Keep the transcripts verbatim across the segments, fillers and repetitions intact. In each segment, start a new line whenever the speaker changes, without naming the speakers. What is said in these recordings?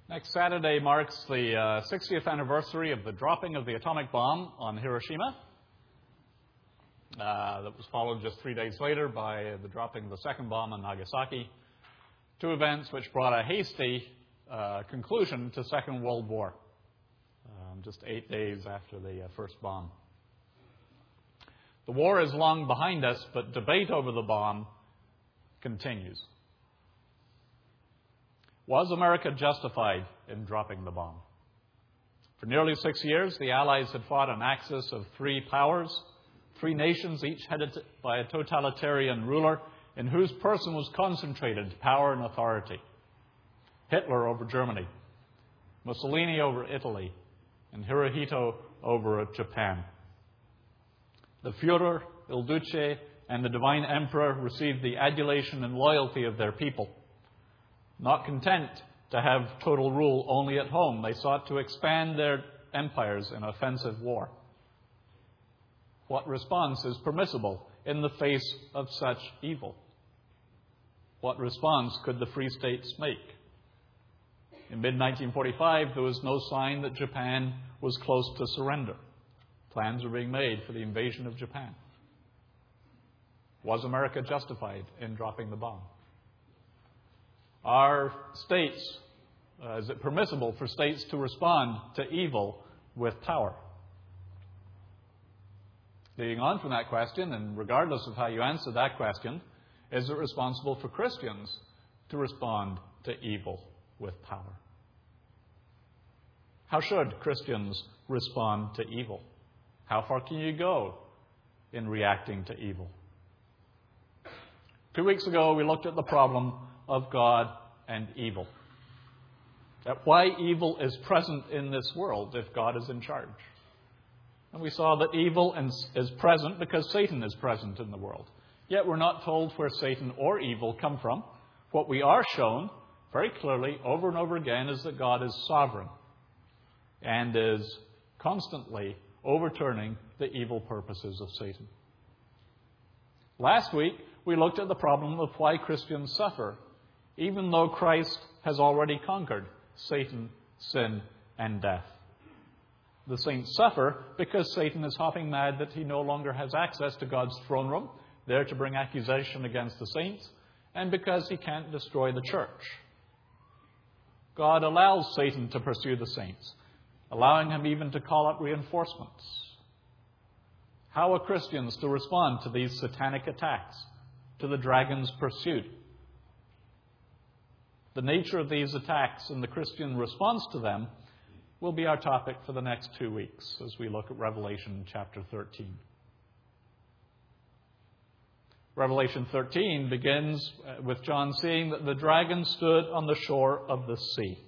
Next Saturday marks the uh, sixtieth anniversary of the dropping of the atomic bomb on Hiroshima. Uh, that was followed just three days later by the dropping of the second bomb on Nagasaki. Two events which brought a hasty uh, conclusion to Second World War, um, just eight days after the uh, first bomb. The war is long behind us, but debate over the bomb continues. Was America justified in dropping the bomb? For nearly six years, the Allies had fought an axis of three powers, three nations, each headed by a totalitarian ruler in whose person was concentrated power and authority. Hitler over Germany, Mussolini over Italy, and Hirohito over Japan. The Führer, Il Duce, and the Divine Emperor received the adulation and loyalty of their people. Not content to have total rule only at home, they sought to expand their empires in offensive war. What response is permissible in the face of such evil? What response could the Free States make? In mid nineteen forty-five, there was no sign that Japan was close to surrender. Plans were being made for the invasion of Japan. Was America justified in dropping the bomb? Are states, uh, is it permissible for states to respond to evil with power? Leading on from that question, and regardless of how you answer that question, is it responsible for Christians to respond to evil with power? How should Christians respond to evil? How far can you go in reacting to evil? Two weeks ago, we looked at the problem of God and evil. That why evil is present in this world if God is in charge. And we saw that evil is present because Satan is present in the world. Yet we're not told where Satan or evil come from. What we are shown very clearly over and over again is that God is sovereign and is constantly overturning the evil purposes of Satan. Last week, we looked at the problem of why Christians suffer, even though Christ has already conquered Satan, sin, and death. The saints suffer because Satan is hopping mad that he no longer has access to God's throne room, there to bring accusation against the saints, and because he can't destroy the church. God allows Satan to pursue the saints, allowing him even to call up reinforcements. How are Christians to respond to these satanic attacks, to the dragon's pursuit? The nature of these attacks and the Christian response to them will be our topic for the next two weeks as we look at Revelation chapter thirteen. Revelation thirteen begins with John seeing that the dragon stood on the shore of the sea.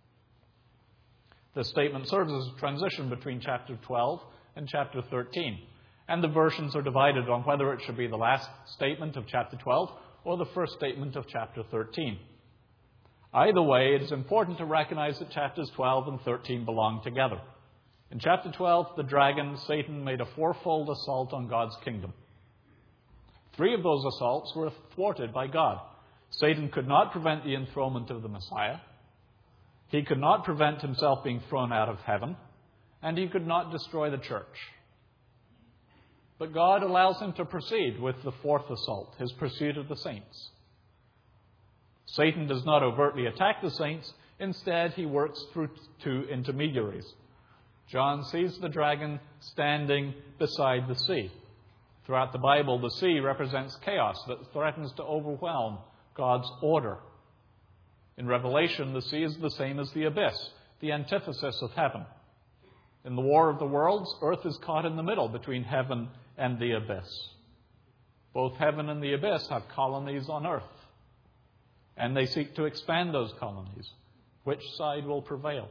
This statement serves as a transition between chapter twelve and chapter thirteen. And the versions are divided on whether it should be the last statement of chapter twelve or the first statement of chapter thirteen. Either way, it is important to recognize that chapters twelve and thirteen belong together. In chapter twelve, the dragon, Satan, made a fourfold assault on God's kingdom. Three of those assaults were thwarted by God. Satan could not prevent the enthronement of the Messiah. He could not prevent himself being thrown out of heaven. And he could not destroy the church. But God allows him to proceed with the fourth assault, his pursuit of the saints. Satan does not overtly attack the saints. Instead, he works through two intermediaries. John sees the dragon standing beside the sea. Throughout the Bible, the sea represents chaos that threatens to overwhelm God's order. In Revelation, the sea is the same as the abyss, the antithesis of heaven. In the War of the Worlds, earth is caught in the middle between heaven and the abyss. Both heaven and the abyss have colonies on earth, and they seek to expand those colonies. Which side will prevail?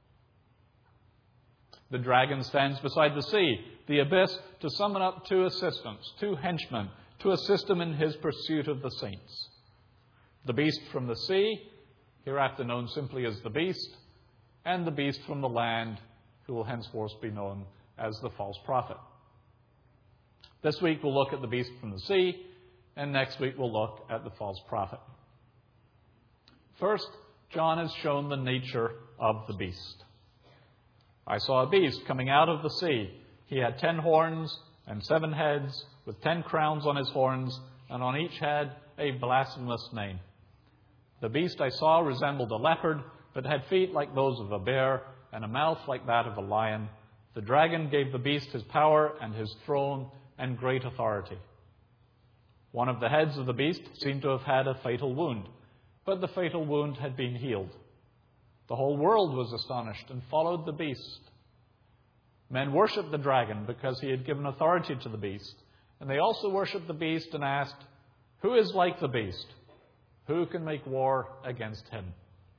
The dragon stands beside the sea, the abyss, to summon up two assistants, two henchmen, to assist him in his pursuit of the saints. The beast from the sea, hereafter known simply as the beast, and the beast from the land, who will henceforth be known as the false prophet. This week we'll look at the beast from the sea, and next week we'll look at the false prophet. First, John is shown the nature of the beast. I saw a beast coming out of the sea. He had ten horns and seven heads, with ten crowns on his horns, and on each head a blasphemous name. The beast I saw resembled a leopard, but had feet like those of a bear, and a mouth like that of a lion. The dragon gave the beast his power and his throne and great authority. One of the heads of the beast seemed to have had a fatal wound, but the fatal wound had been healed. The whole world was astonished and followed the beast. Men worshipped the dragon because he had given authority to the beast, and they also worshipped the beast and asked, "Who is like the beast? Who can make war against him?"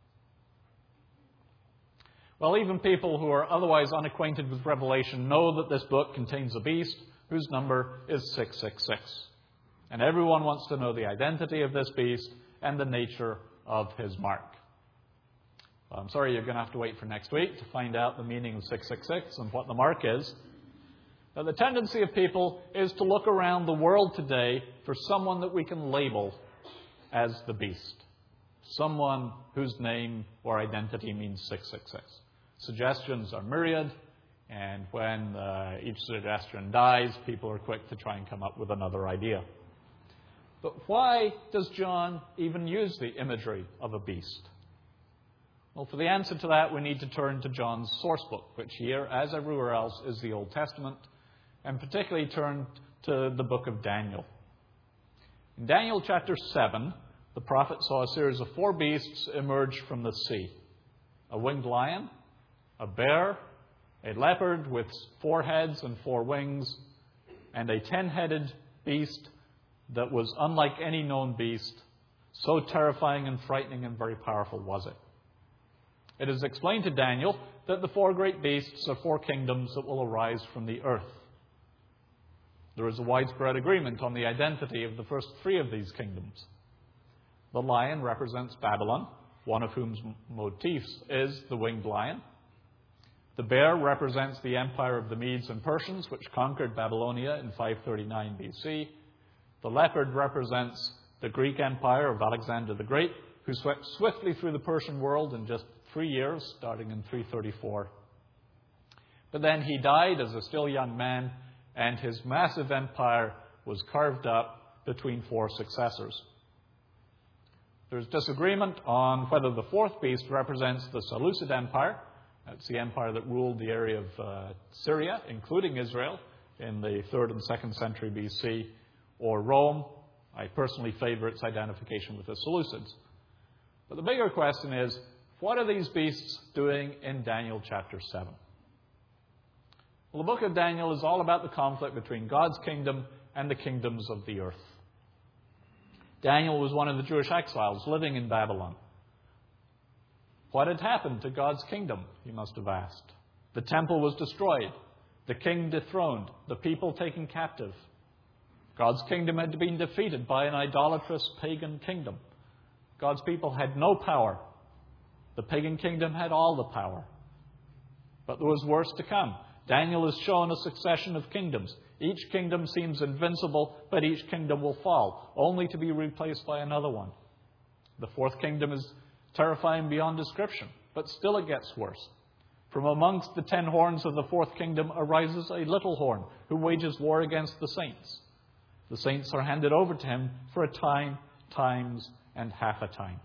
Well, even people who are otherwise unacquainted with Revelation know that this book contains a beast whose number is six six six. And everyone wants to know the identity of this beast and the nature of his mark. Well, I'm sorry, you're going to have to wait for next week to find out the meaning of six six six and what the mark is. But the tendency of people is to look around the world today for someone that we can label as the beast. Someone whose name or identity means six six six. Suggestions are myriad, and when uh, each suggestion dies, people are quick to try and come up with another idea. But why does John even use the imagery of a beast? Well, for the answer to that, we need to turn to John's source book, which here, as everywhere else, is the Old Testament, and particularly turn to the book of Daniel. In Daniel chapter seven, the prophet saw a series of four beasts emerge from the sea. A winged lion, a bear, a leopard with four heads and four wings, and a ten-headed beast that was unlike any known beast. So terrifying and frightening and very powerful was it. It is explained to Daniel that the four great beasts are four kingdoms that will arise from the earth. There is a widespread agreement on the identity of the first three of these kingdoms. The lion represents Babylon, one of whose motifs is the winged lion. The bear represents the empire of the Medes and Persians, which conquered Babylonia in five thirty-nine B C. The leopard represents the Greek empire of Alexander the Great, who swept swiftly through the Persian world in just three years, starting in three thirty-four. But then he died as a still young man, and his massive empire was carved up between four successors. There's disagreement on whether the fourth beast represents the Seleucid Empire. That's the empire that ruled the area of uh, Syria, including Israel, in the third and second century B C, or Rome. I personally favor its identification with the Seleucids. But the bigger question is, what are these beasts doing in Daniel chapter seven? Well, the book of Daniel is all about the conflict between God's kingdom and the kingdoms of the earth. Daniel was one of the Jewish exiles living in Babylon. What had happened to God's kingdom, you must have asked. The temple was destroyed, the king dethroned, the people taken captive. God's kingdom had been defeated by an idolatrous pagan kingdom. God's people had no power. The pagan kingdom had all the power. But there was worse to come. Daniel is shown a succession of kingdoms. Each kingdom seems invincible, but each kingdom will fall, only to be replaced by another one. The fourth kingdom is terrifying beyond description, but still it gets worse. From amongst the ten horns of the fourth kingdom arises a little horn who wages war against the saints. The saints are handed over to him for a time, times, and half a time.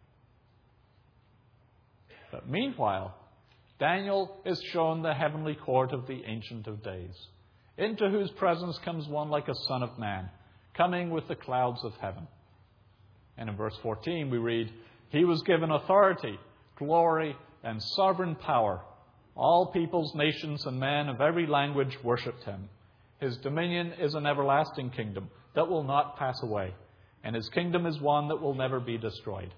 But meanwhile, Daniel is shown the heavenly court of the Ancient of Days, into whose presence comes one like a son of man, coming with the clouds of heaven. And in verse fourteen we read, "He was given authority, glory, and sovereign power. All peoples, nations, and men of every language worshipped him. His dominion is an everlasting kingdom that will not pass away, and his kingdom is one that will never be destroyed."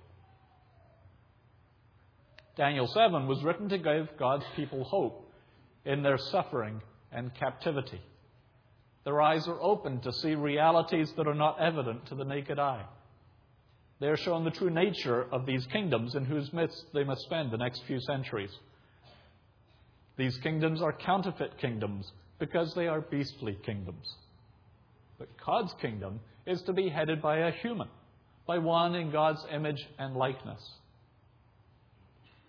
Daniel seven was written to give God's people hope in their suffering and captivity. Their eyes are opened to see realities that are not evident to the naked eye. They are shown the true nature of these kingdoms in whose midst they must spend the next few centuries. These kingdoms are counterfeit kingdoms because they are beastly kingdoms. But God's kingdom is to be headed by a human, by one in God's image and likeness.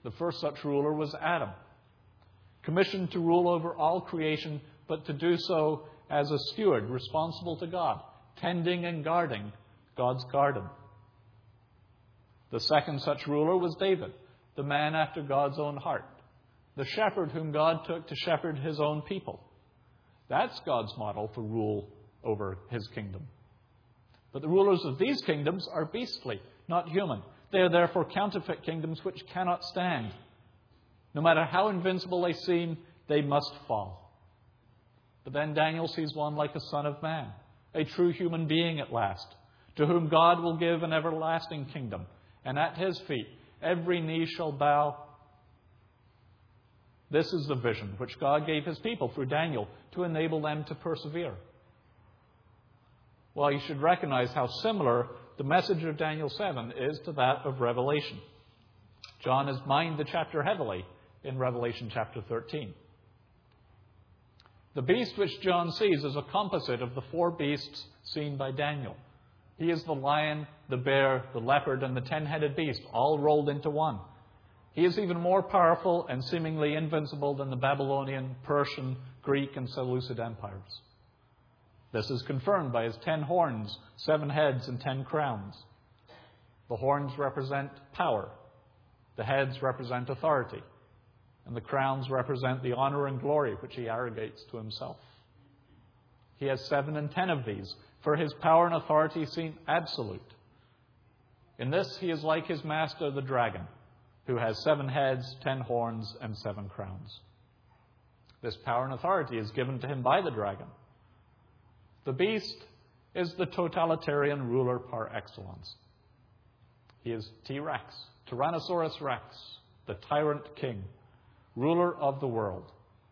The first such ruler was Adam, commissioned to rule over all creation, but to do so as a steward responsible to God, tending and guarding God's garden. The second such ruler was David, the man after God's own heart, the shepherd whom God took to shepherd his own people. That's God's model for rule over his kingdom. But the rulers of these kingdoms are beastly, not human. They are therefore counterfeit kingdoms which cannot stand. No matter how invincible they seem, they must fall. But then Daniel sees one like a son of man, a true human being at last, to whom God will give an everlasting kingdom, and at his feet every knee shall bow. This is the vision which God gave his people through Daniel to enable them to persevere. Well, you should recognize how similar the message of Daniel seven is to that of Revelation. John has mined the chapter heavily in Revelation chapter thirteen. The beast which John sees is a composite of the four beasts seen by Daniel. He is the lion, the bear, the leopard, and the ten-headed beast, all rolled into one. He is even more powerful and seemingly invincible than the Babylonian, Persian, Greek, and Seleucid empires. This is confirmed by his ten horns, seven heads, and ten crowns. The horns represent power. The heads represent authority. And the crowns represent the honor and glory which he arrogates to himself. He has seven and ten of these, for his power and authority seem absolute. In this, he is like his master, the dragon, who has seven heads, ten horns, and seven crowns. This power and authority is given to him by the dragon. The beast is the totalitarian ruler par excellence. He is T-Rex, Tyrannosaurus Rex, the tyrant king, ruler of the world.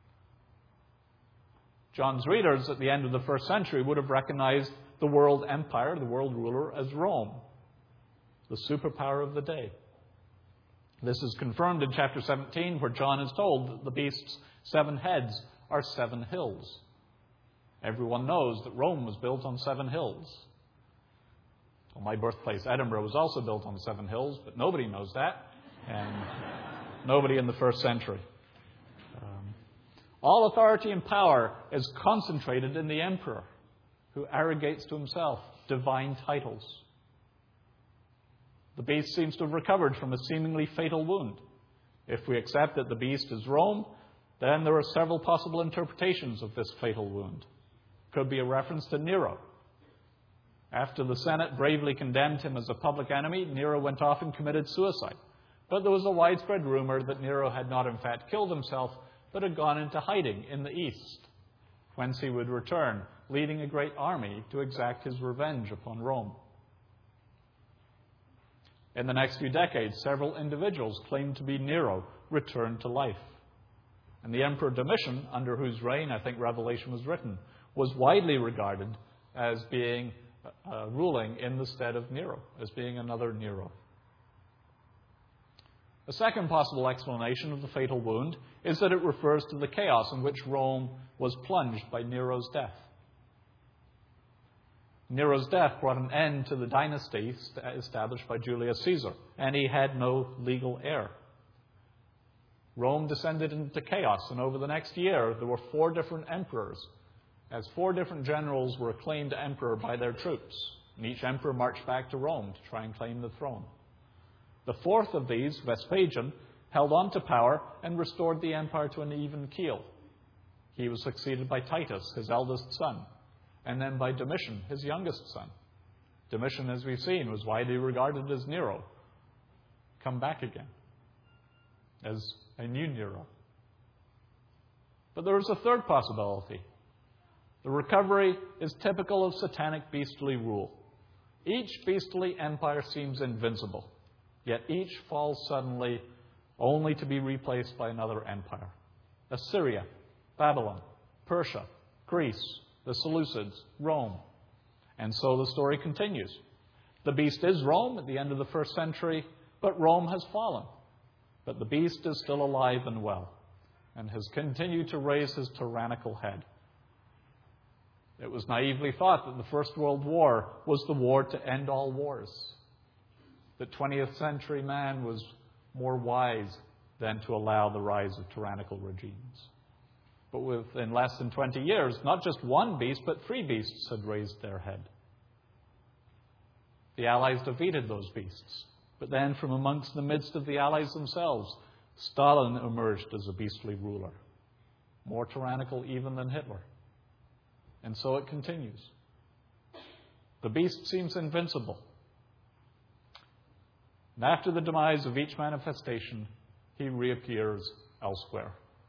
John's readers at the end of the first century would have recognized the world empire, the world ruler, as Rome, the superpower of the day. This is confirmed in chapter seventeen, where John is told that the beast's seven heads are seven hills. Everyone knows that Rome was built on seven hills. Well, my birthplace, Edinburgh, was also built on seven hills, but nobody knows that, and nobody in the first century. Um, all authority and power is concentrated in the emperor, who arrogates to himself divine titles. The beast seems to have recovered from a seemingly fatal wound. If we accept that the beast is Rome, then there are several possible interpretations of this fatal wound. Could be a reference to Nero. After the Senate bravely condemned him as a public enemy, Nero went off and committed suicide. But there was a widespread rumor that Nero had not in fact killed himself, but had gone into hiding in the east, whence he would return, leading a great army to exact his revenge upon Rome. In the next few decades, several individuals claimed to be Nero returned to life. And the Emperor Domitian, under whose reign I think Revelation was written, was widely regarded as being uh, ruling in the stead of Nero, as being another Nero. A second possible explanation of the fatal wound is that it refers to the chaos in which Rome was plunged by Nero's death. Nero's death brought an end to the dynasty established by Julius Caesar, and he had no legal heir. Rome descended into chaos, and over the next year there were four different emperors, as four different generals were acclaimed emperor by their troops, and each emperor marched back to Rome to try and claim the throne. The fourth of these, Vespasian, held on to power and restored the empire to an even keel. He was succeeded by Titus, his eldest son, and then by Domitian, his youngest son. Domitian, as we've seen, was widely regarded as Nero, come back again, as a new Nero. But there is a third possibility. The recovery is typical of satanic beastly rule. Each beastly empire seems invincible, yet each falls suddenly only to be replaced by another empire. Assyria, Babylon, Persia, Greece, the Seleucids, Rome. And so the story continues. The beast is Rome at the end of the first century, but Rome has fallen. But the beast is still alive and well, and has continued to raise his tyrannical head. It was naively thought that the First World War was the war to end all wars. That twentieth century man was more wise than to allow the rise of tyrannical regimes. But within less than twenty years, not just one beast, but three beasts had raised their head. The Allies defeated those beasts. But then from amongst the midst of the Allies themselves, Stalin emerged as a beastly ruler, more tyrannical even than Hitler. And so it continues. The beast seems invincible. And after the demise of each manifestation, he reappears elsewhere.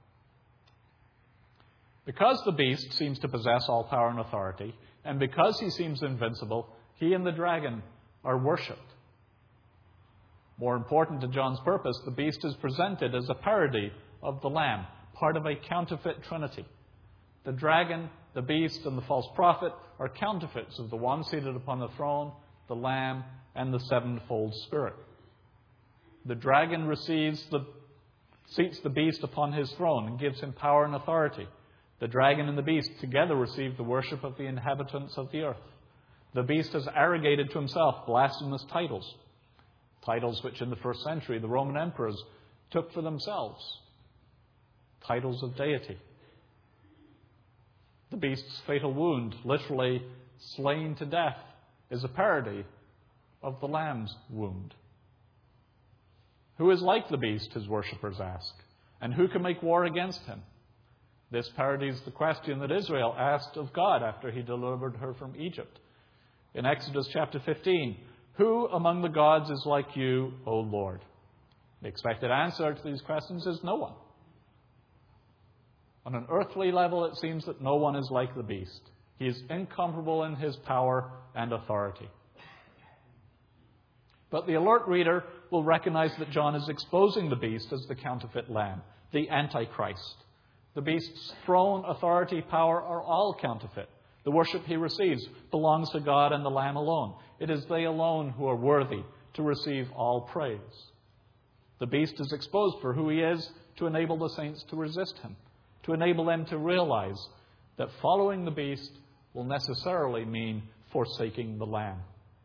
Because the beast seems to possess all power and authority, and because he seems invincible, he and the dragon are worshipped. More important to John's purpose, the beast is presented as a parody of the Lamb, part of a counterfeit trinity. The dragon, the beast, and the false prophet are counterfeits of the one seated upon the throne, the Lamb, and the sevenfold Spirit. The dragon receives the, seats the beast upon his throne and gives him power and authority. The dragon and the beast together receive the worship of the inhabitants of the earth. The beast has arrogated to himself blasphemous titles, titles which in the first century the Roman emperors took for themselves, titles of deity. The beast's fatal wound, literally slain to death, is a parody of the Lamb's wound. Who is like the beast, his worshippers ask, and who can make war against him? This parodies the question that Israel asked of God after he delivered her from Egypt. In Exodus chapter fifteen, who among the gods is like you, O Lord? The expected answer to these questions is no one. On an earthly level, it seems that no one is like the beast. He is incomparable in his power and authority. But the alert reader will recognize that John is exposing the beast as the counterfeit lamb, the Antichrist. The beast's throne, authority, power are all counterfeit. The worship he receives belongs to God and the Lamb alone. It is they alone who are worthy to receive all praise. The beast is exposed for who he is to enable the saints to resist him, to enable them to realize that following the beast will necessarily mean forsaking the Lamb.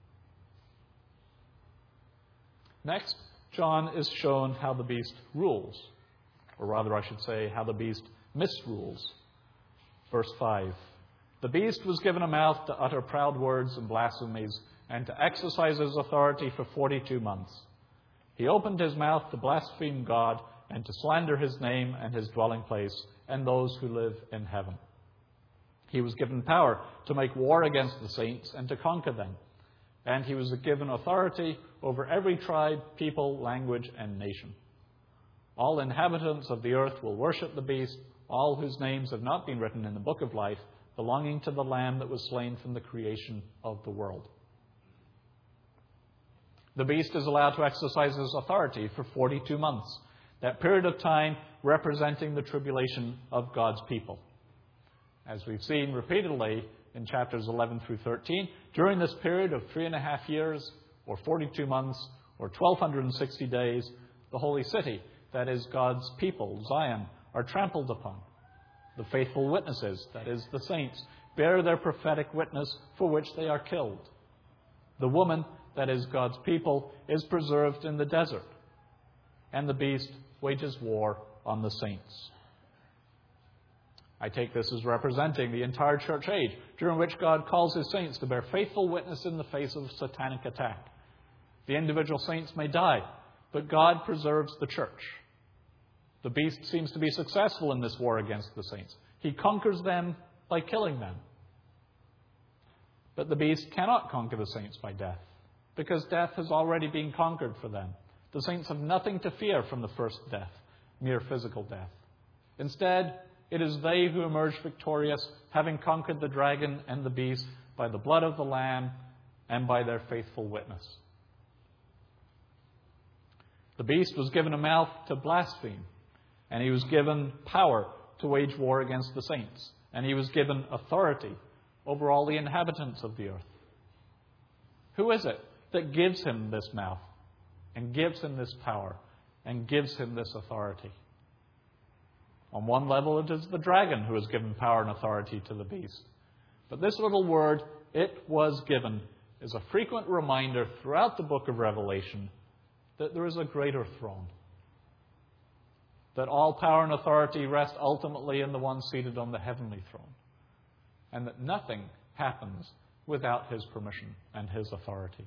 Next, John is shown how the beast rules, or rather I should say how the beast misrules. Verse five. The beast was given a mouth to utter proud words and blasphemies and to exercise his authority for forty-two months. He opened his mouth to blaspheme God and to slander his name and his dwelling place and those who live in heaven. He was given power to make war against the saints and to conquer them. And he was given authority over every tribe, people, language, and nation. All inhabitants of the earth will worship the beast, all whose names have not been written in the book of life, belonging to the Lamb that was slain from the creation of the world. The beast is allowed to exercise his authority for forty-two months, that period of time representing the tribulation of God's people. As we've seen repeatedly in chapters eleven through thirteen, during this period of three and a half years, or forty-two months, or twelve sixty days, the holy city, that is God's people, Zion, are trampled upon. The faithful witnesses, that is the saints, bear their prophetic witness for which they are killed. The woman, that is God's people, is preserved in the desert. And the beast wages war on the saints. I take this as representing the entire church age, during which God calls his saints to bear faithful witness in the face of satanic attack. The individual saints may die, but God preserves the church. The beast seems to be successful in this war against the saints. He conquers them by killing them. But the beast cannot conquer the saints by death, because death has already been conquered for them. The saints have nothing to fear from the first death, mere physical death. Instead, it is they who emerge victorious, having conquered the dragon and the beast by the blood of the Lamb and by their faithful witness. The beast was given a mouth to blaspheme, and he was given power to wage war against the saints, and he was given authority over all the inhabitants of the earth. Who is it that gives him this mouth, and gives him this power, and gives him this authority? On one level, it is the dragon who has given power and authority to the beast. But this little word, "it was given," is a frequent reminder throughout the book of Revelation that there is a greater throne. that all power and authority rest ultimately in the one seated on the heavenly throne, and that nothing happens without his permission and his authority.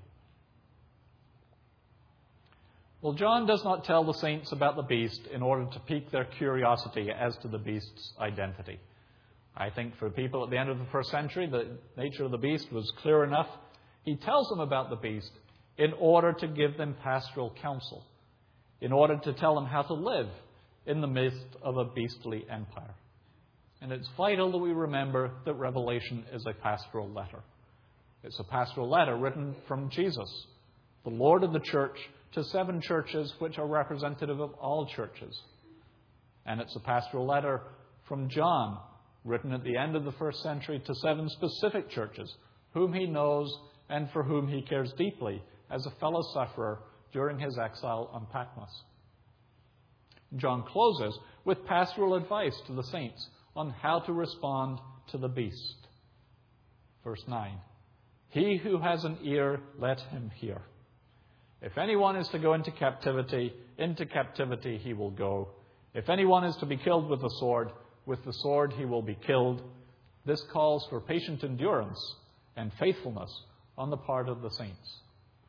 Well, John does not tell the saints about the beast in order to pique their curiosity as to the beast's identity. I think for people at the end of the first century, the nature of the beast was clear enough. He tells them about the beast in order to give them pastoral counsel, in order to tell them how to live in the midst of a beastly empire. And it's vital that we remember that Revelation is a pastoral letter. It's a pastoral letter written from Jesus, the Lord of the church, to seven churches which are representative of all churches. And it's a pastoral letter from John, written at the end of the first century to seven specific churches, whom he knows and for whom he cares deeply as a fellow sufferer during his exile on Patmos. John closes with pastoral advice to the saints on how to respond to the beast. Verse nine, "He who has an ear, let him hear. If anyone is to go into captivity, into captivity he will go. If anyone is to be killed with the sword, with the sword he will be killed." This calls for patient endurance and faithfulness on the part of the saints.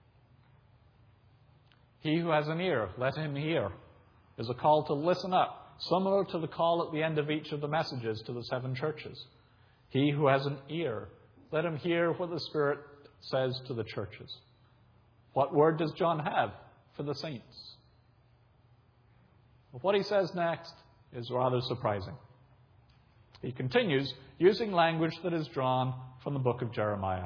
"He who has an ear, let him hear," is a call to listen up, similar to the call at the end of each of the messages to the seven churches. He who has an ear, let him hear what the Spirit says to the churches. What word does John have for the saints? What he says next is rather surprising. He continues using language that is drawn from the book of Jeremiah.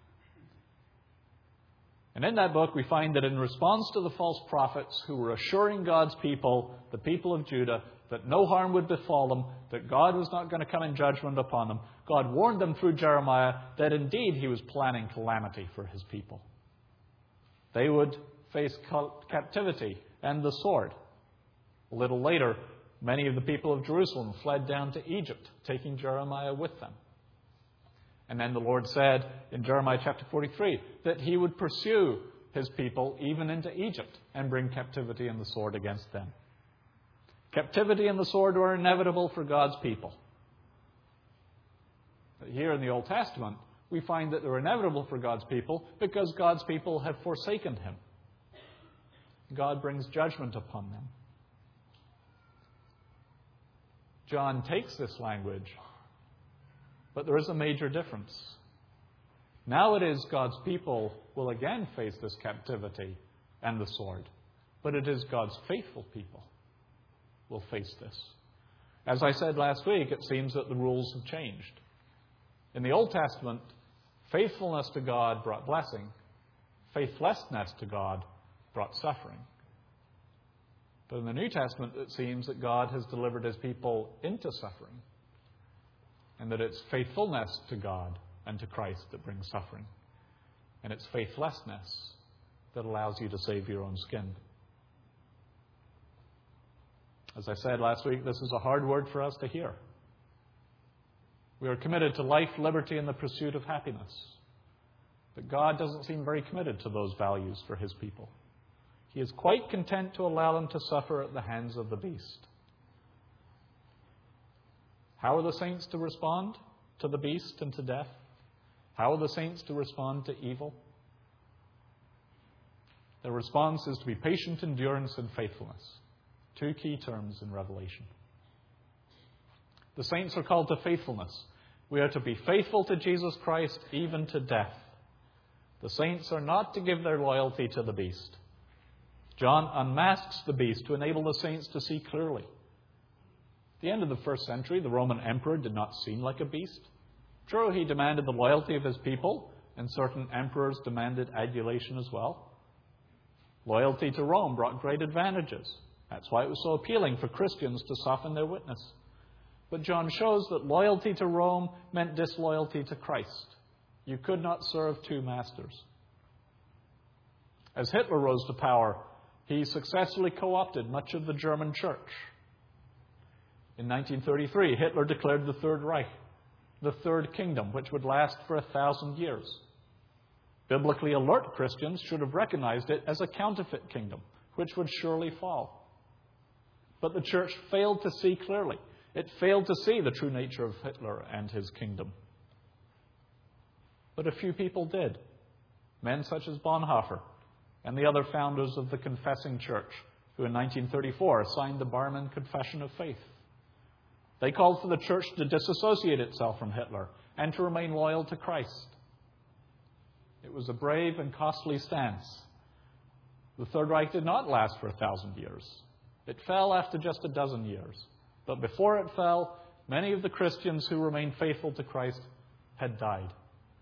And in that book, we find that in response to the false prophets who were assuring God's people, the people of Judah, that no harm would befall them, that God was not going to come in judgment upon them, God warned them through Jeremiah that indeed he was planning calamity for his people. They would face captivity and the sword. A little later, many of the people of Jerusalem fled down to Egypt, taking Jeremiah with them. And then the Lord said in Jeremiah chapter forty-three that he would pursue his people even into Egypt and bring captivity and the sword against them. Captivity and the sword were inevitable for God's people. But here in the Old Testament, we find that they're inevitable for God's people because God's people have forsaken him. God brings judgment upon them. John takes this language, but there is a major difference. Now it is God's people will again face this captivity and the sword, but it is God's faithful people will face this. As I said last week, it seems that the rules have changed. In the Old Testament, faithfulness to God brought blessing. Faithlessness to God brought suffering. But in the New Testament, it seems that God has delivered his people into suffering, and that it's faithfulness to God and to Christ that brings suffering. And it's faithlessness that allows you to save your own skin. As I said last week, this is a hard word for us to hear. We are committed to life, liberty, and the pursuit of happiness. But God doesn't seem very committed to those values for his people. He is quite content to allow them to suffer at the hands of the beast. How are the saints to respond to the beast and to death? How are the saints to respond to evil? Their response is to be patient endurance and faithfulness. Two key terms in Revelation. The saints are called to faithfulness. We are to be faithful to Jesus Christ even to death. The saints are not to give their loyalty to the beast. John unmasks the beast to enable the saints to see clearly. At the end of the first century, the Roman emperor did not seem like a beast. True, he demanded the loyalty of his people, and certain emperors demanded adulation as well. Loyalty to Rome brought great advantages. That's why it was so appealing for Christians to soften their witness. But John shows that loyalty to Rome meant disloyalty to Christ. You could not serve two masters. As Hitler rose to power, he successfully co-opted much of the German church. In nineteen thirty-three, Hitler declared the Third Reich, the Third Kingdom, which would last for a thousand years. Biblically alert Christians should have recognized it as a counterfeit kingdom, which would surely fall. But the church failed to see clearly. It failed to see the true nature of Hitler and his kingdom. But a few people did. Men such as Bonhoeffer and the other founders of the Confessing Church, who in nineteen thirty-four signed the Barmen Confession of Faith. They called for the church to disassociate itself from Hitler and to remain loyal to Christ. It was a brave and costly stance. The Third Reich did not last for a thousand years. It fell after just a dozen years. But before it fell, many of the Christians who remained faithful to Christ had died.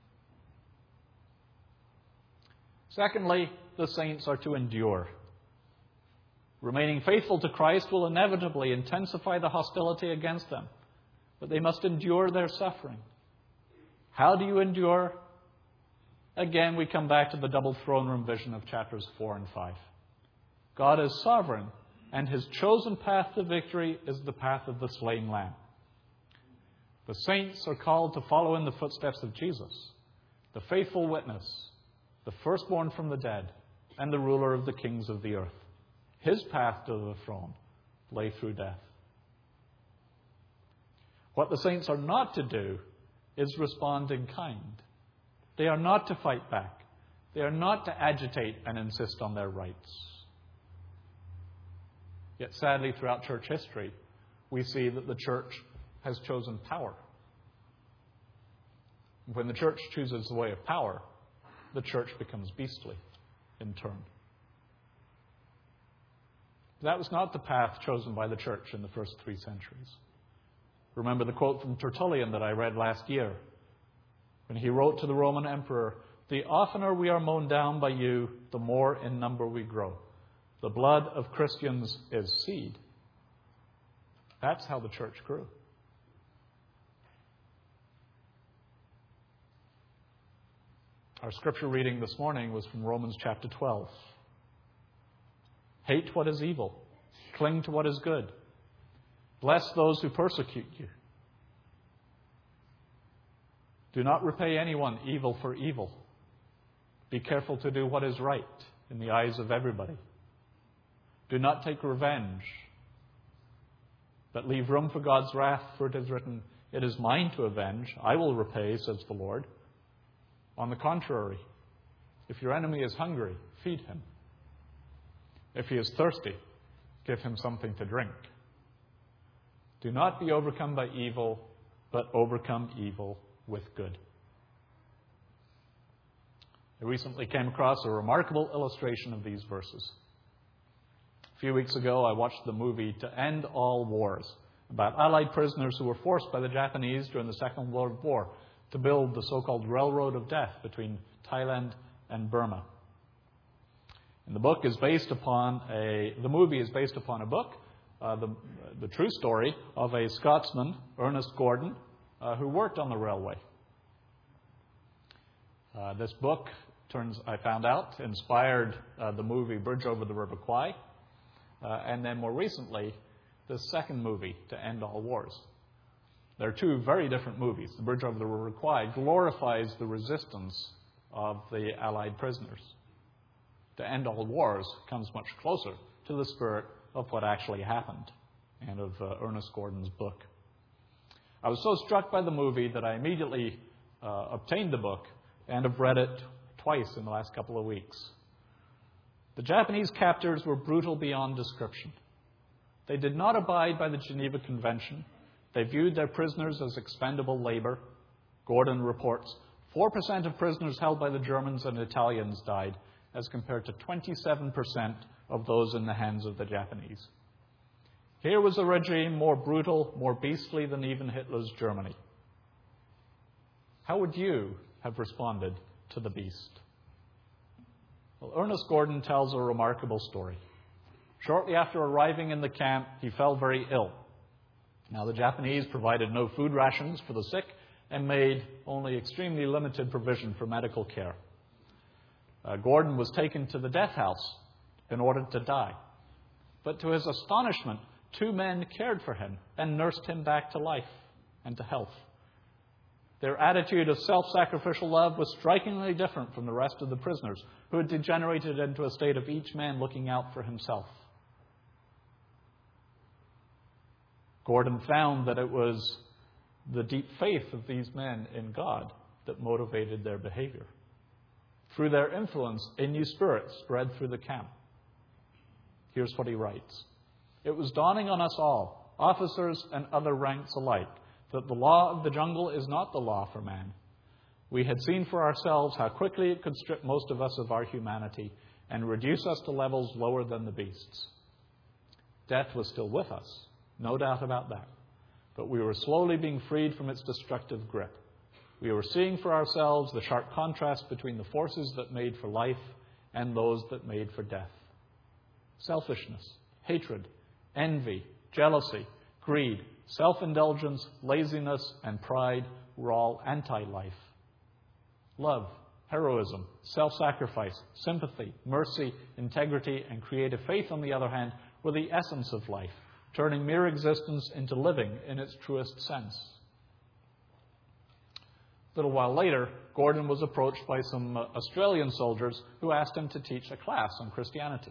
Secondly, the saints are to endure. Remaining faithful to Christ will inevitably intensify the hostility against them, but they must endure their suffering. How do you endure? Again, we come back to the double throne room vision of chapters four and five. God is sovereign, and his chosen path to victory is the path of the slain lamb. The saints are called to follow in the footsteps of Jesus, the faithful witness, the firstborn from the dead, and the ruler of the kings of the earth. His path to the throne lay through death. What the saints are not to do is respond in kind. They are not to fight back. They are not to agitate and insist on their rights. Yet sadly, throughout church history, we see that the church has chosen power. When the church chooses the way of power, the church becomes beastly in turn. That was not the path chosen by the church in the first three centuries. Remember the quote from Tertullian that I read last year, when he wrote to the Roman emperor, "The oftener we are mown down by you, the more in number we grow. The blood of Christians is seed." That's how the church grew. Our scripture reading this morning was from Romans chapter twelve. Hate what is evil. Cling to what is good. Bless those who persecute you. Do not repay anyone evil for evil. Be careful to do what is right in the eyes of everybody. Do not take revenge, but leave room for God's wrath, for it is written, "It is mine to avenge. I will repay," says the Lord. On the contrary, if your enemy is hungry, feed him. If he is thirsty, give him something to drink. Do not be overcome by evil, but overcome evil with good. I recently came across a remarkable illustration of these verses. A few weeks ago, I watched the movie To End All Wars, about Allied prisoners who were forced by the Japanese during the Second World War to build the so-called Railroad of Death between Thailand and Burma. And the book is based upon a, the movie is based upon a book, uh, the, the true story of a Scotsman, Ernest Gordon, uh, who worked on the railway. Uh, this book, turns I found out, inspired uh, the movie Bridge Over the River Kwai, uh, and then more recently, the second movie, To End All Wars. There are two very different movies. The Bridge Over the River Kwai glorifies the resistance of the Allied prisoners. To End All Wars comes much closer to the spirit of what actually happened and of uh, Ernest Gordon's book. I was so struck by the movie that I immediately uh, obtained the book and have read it twice in the last couple of weeks. The Japanese captors were brutal beyond description. They did not abide by the Geneva Convention. They viewed their prisoners as expendable labor. Gordon reports, four percent of prisoners held by the Germans and Italians died, as compared to twenty-seven percent of those in the hands of the Japanese. Here was a regime more brutal, more beastly than even Hitler's Germany. How would you have responded to the beast? Well, Ernest Gordon tells a remarkable story. Shortly after arriving in the camp, he fell very ill. Now, the Japanese provided no food rations for the sick and made only extremely limited provision for medical care. Uh, Gordon was taken to the death house in order to die. But to his astonishment, two men cared for him and nursed him back to life and to health. Their attitude of self-sacrificial love was strikingly different from the rest of the prisoners, who had degenerated into a state of each man looking out for himself. Gordon found that it was the deep faith of these men in God that motivated their behavior. Through their influence, a new spirit spread through the camp. Here's what he writes. It was dawning on us all, officers and other ranks alike, that the law of the jungle is not the law for man. We had seen for ourselves how quickly it could strip most of us of our humanity and reduce us to levels lower than the beasts. Death was still with us, no doubt about that, but we were slowly being freed from its destructive grip. We were seeing for ourselves the sharp contrast between the forces that made for life and those that made for death. Selfishness, hatred, envy, jealousy, greed, self-indulgence, laziness, and pride were all anti-life. Love, heroism, self-sacrifice, sympathy, mercy, integrity, and creative faith, on the other hand, were the essence of life, turning mere existence into living in its truest sense. A little while later, Gordon was approached by some Australian soldiers who asked him to teach a class on Christianity.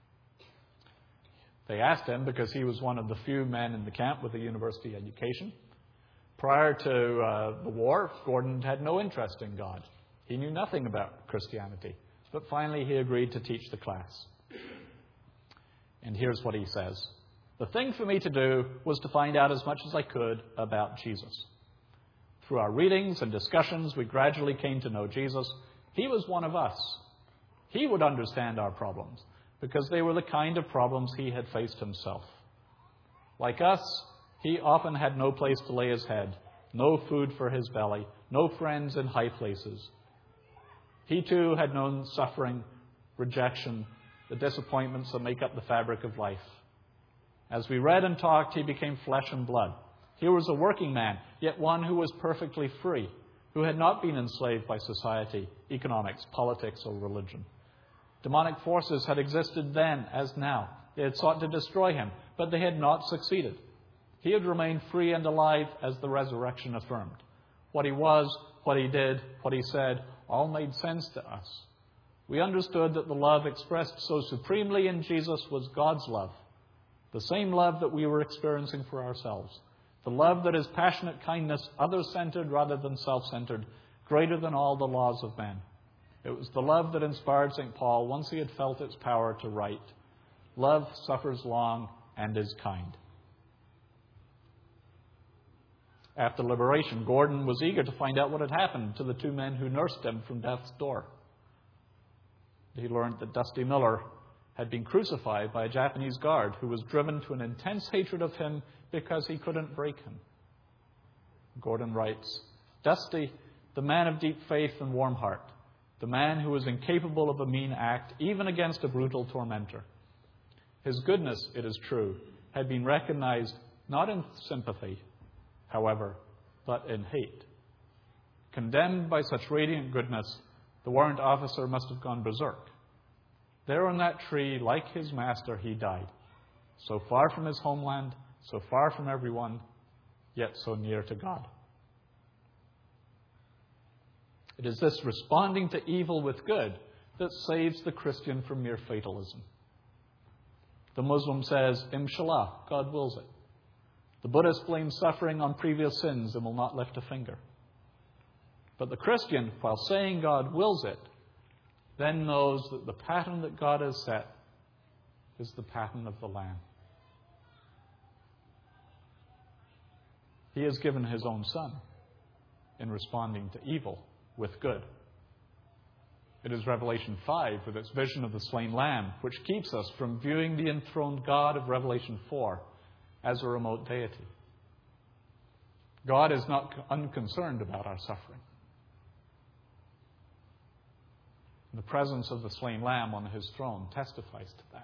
They asked him because he was one of the few men in the camp with a university education. Prior to uh, the war, Gordon had no interest in God. He knew nothing about Christianity. But finally, he agreed to teach the class. And here's what he says. The thing for me to do was to find out as much as I could about Jesus. Through our readings and discussions, we gradually came to know Jesus. He was one of us. He would understand our problems because they were the kind of problems he had faced himself. Like us, he often had no place to lay his head, no food for his belly, no friends in high places. He too had known suffering, rejection, the disappointments that make up the fabric of life. As we read and talked, he became flesh and blood. He was a working man, yet one who was perfectly free, who had not been enslaved by society, economics, politics, or religion. Demonic forces had existed then as now. They had sought to destroy him, but they had not succeeded. He had remained free and alive as the resurrection affirmed. What he was, what he did, what he said, all made sense to us. We understood that the love expressed so supremely in Jesus was God's love, the same love that we were experiencing for ourselves. The love that is passionate kindness, others-centered rather than self-centered, greater than all the laws of man. It was the love that inspired Saint Paul once he had felt its power to write, "Love suffers long and is kind." After liberation, Gordon was eager to find out what had happened to the two men who nursed him from death's door. He learned that Dusty Miller had been crucified by a Japanese guard who was driven to an intense hatred of him because he couldn't break him. Gordon writes, Dusty, the man of deep faith and warm heart, the man who was incapable of a mean act, even against a brutal tormentor. His goodness, it is true, had been recognized not in sympathy, however, but in hate. Condemned by such radiant goodness, the warrant officer must have gone berserk. There on that tree, like his master, he died. So far from his homeland, so far from everyone, yet so near to God. It is this responding to evil with good that saves the Christian from mere fatalism. The Muslim says, Inshallah, God wills it. The Buddhist blames suffering on previous sins and will not lift a finger. But the Christian, while saying God wills it, then knows that the pattern that God has set is the pattern of the Lamb. He has given his own Son in responding to evil with good. It is Revelation five with its vision of the slain Lamb, which keeps us from viewing the enthroned God of Revelation four as a remote deity. God is not unconcerned about our suffering. The presence of the slain Lamb on his throne testifies to that.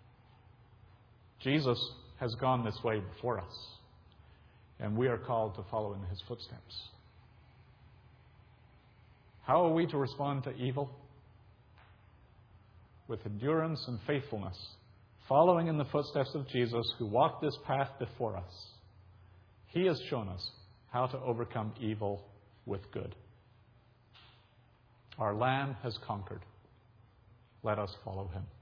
Jesus has gone this way before us, and we are called to follow in his footsteps. How are we to respond to evil? With endurance and faithfulness, following in the footsteps of Jesus, who walked this path before us. He has shown us how to overcome evil with good. Our Lamb has conquered. Let us follow him.